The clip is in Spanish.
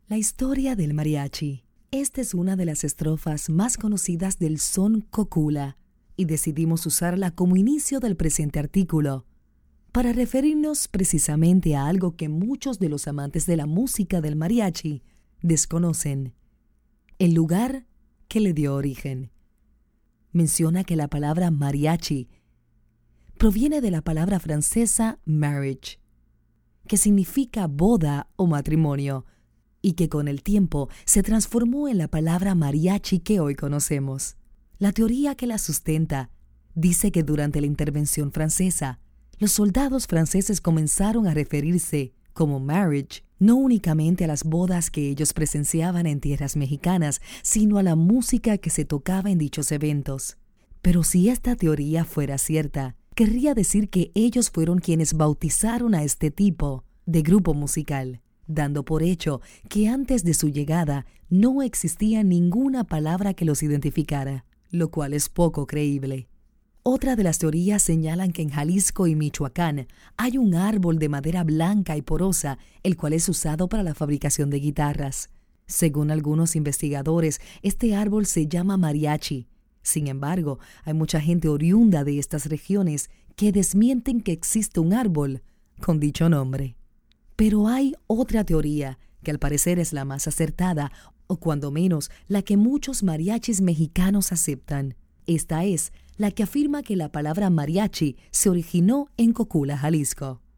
La historia del mariachi. Esta es una de las estrofas más conocidas del son cocula y decidimos usarla como inicio del presente artículo para referirnos precisamente a algo que muchos de los amantes de la música del mariachi desconocen: el lugar que le dio origen. Menciona que la palabra mariachi proviene de la palabra francesa marriage, que significa boda o matrimonio, y que con el tiempo se transformó en la palabra mariachi que hoy conocemos. La teoría que la sustenta dice que durante la intervención francesa, los soldados franceses comenzaron a referirse como marriage no únicamente a las bodas que ellos presenciaban en tierras mexicanas, sino a la música que se tocaba en dichos eventos. Pero si esta teoría fuera cierta, querría decir que ellos fueron quienes bautizaron a este tipo de grupo musical, dando por hecho que antes de su llegada no existía ninguna palabra que los identificara, lo cual es poco creíble. Otra de las teorías señalan que en Jalisco y Michoacán hay un árbol de madera blanca y porosa, el cual es usado para la fabricación de guitarras. Según algunos investigadores, este árbol se llama mariachi. Sin embargo, hay mucha gente oriunda de estas regiones que desmienten que existe un árbol con dicho nombre. Pero hay otra teoría, que al parecer es la más acertada, o cuando menos la que muchos mariachis mexicanos aceptan. Esta es la que afirma que la palabra mariachi se originó en Cocula, Jalisco.